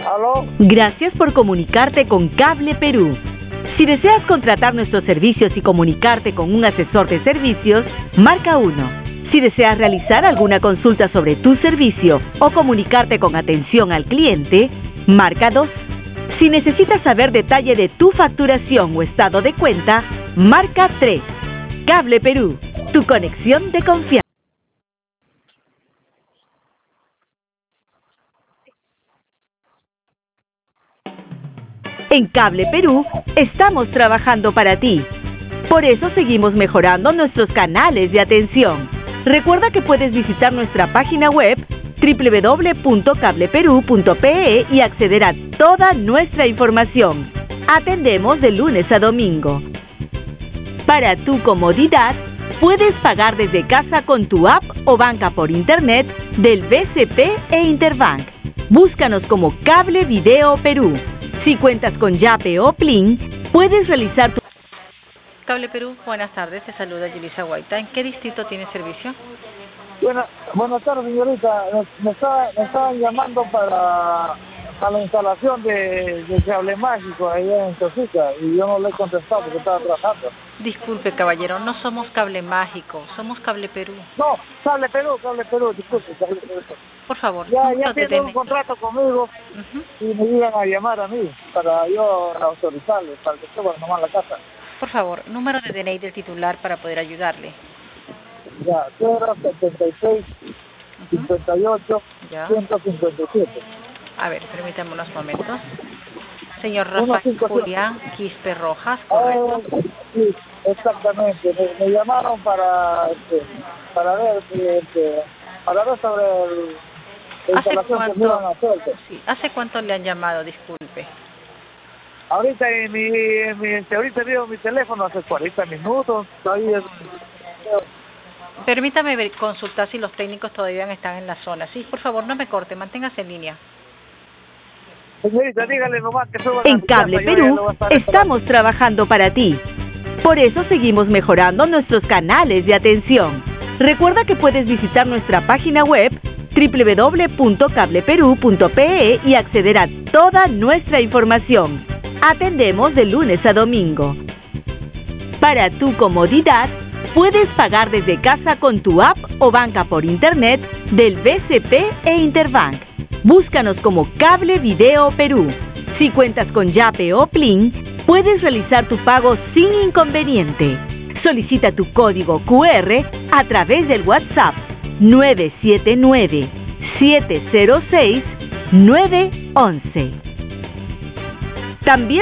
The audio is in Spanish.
¿Aló? Gracias por comunicarte con Cable Perú. Si deseas contratar nuestros servicios y comunicarte con un asesor de servicios, marca 1. Si deseas realizar alguna consulta sobre tu servicio o comunicarte con atención al cliente, marca 2. Si necesitas saber detalle de tu facturación o estado de cuenta, marca 3. Cable Perú, tu conexión de confianza. En Cable Perú estamos trabajando para ti. Por eso seguimos mejorando nuestros canales de atención. Recuerda que puedes visitar nuestra página web www.cableperú.pe y acceder a toda nuestra información. Atendemos de lunes a domingo. Para tu comodidad, puedes pagar desde casa con tu app o banca por internet del BCP e Interbank. Búscanos como Cable Video Perú. Si cuentas con Yape o Plin, puedes realizar tu... Cable Perú, buenas tardes, te saluda Yulisa Guaita. ¿En qué distrito tiene servicio? Buenas tardes, señorita. Me estaban llamando para la instalación de cable mágico allá en Chosica y yo no le he contestado porque estaba trabajando. Disculpe, caballero, no somos Cable Mágico, somos Cable Perú. No, Cable Perú, disculpe, Cable Perú. Por favor, Ya tienen un contrato conmigo y me iban a llamar a mí para yo autorizarles, para que suban nomás la casa. Por favor, número de DNI del titular para poder ayudarle. Ya, 076 58 157. A ver, permítame unos momentos. Señor Rafael Julián Quispe Rojas, ¿correcto? Sí, exactamente. Me llamaron para ver sobre la instalación que me iban a hacer. Sí. ¿Hace cuánto le han llamado? Disculpe. Ahorita ahorita veo mi teléfono hace 40 minutos. Todavía. Permítame consultar si los técnicos todavía están en la zona. Sí, por favor, no me corte, manténgase en línea. Señorita, dígale nomás que suban en Cable Perú estamos trabajando para ti. Por eso seguimos mejorando nuestros canales de atención. Recuerda que puedes visitar nuestra página web www.cableperú.pe y acceder a toda nuestra información. Atendemos de lunes a domingo. Para tu comodidad, puedes pagar desde casa con tu app o banca por internet del BCP e Interbank. Búscanos como Cable Video Perú. Si cuentas con Yape o Plin, puedes realizar tu pago sin inconveniente. Solicita tu código QR a través del WhatsApp 979-706-911. También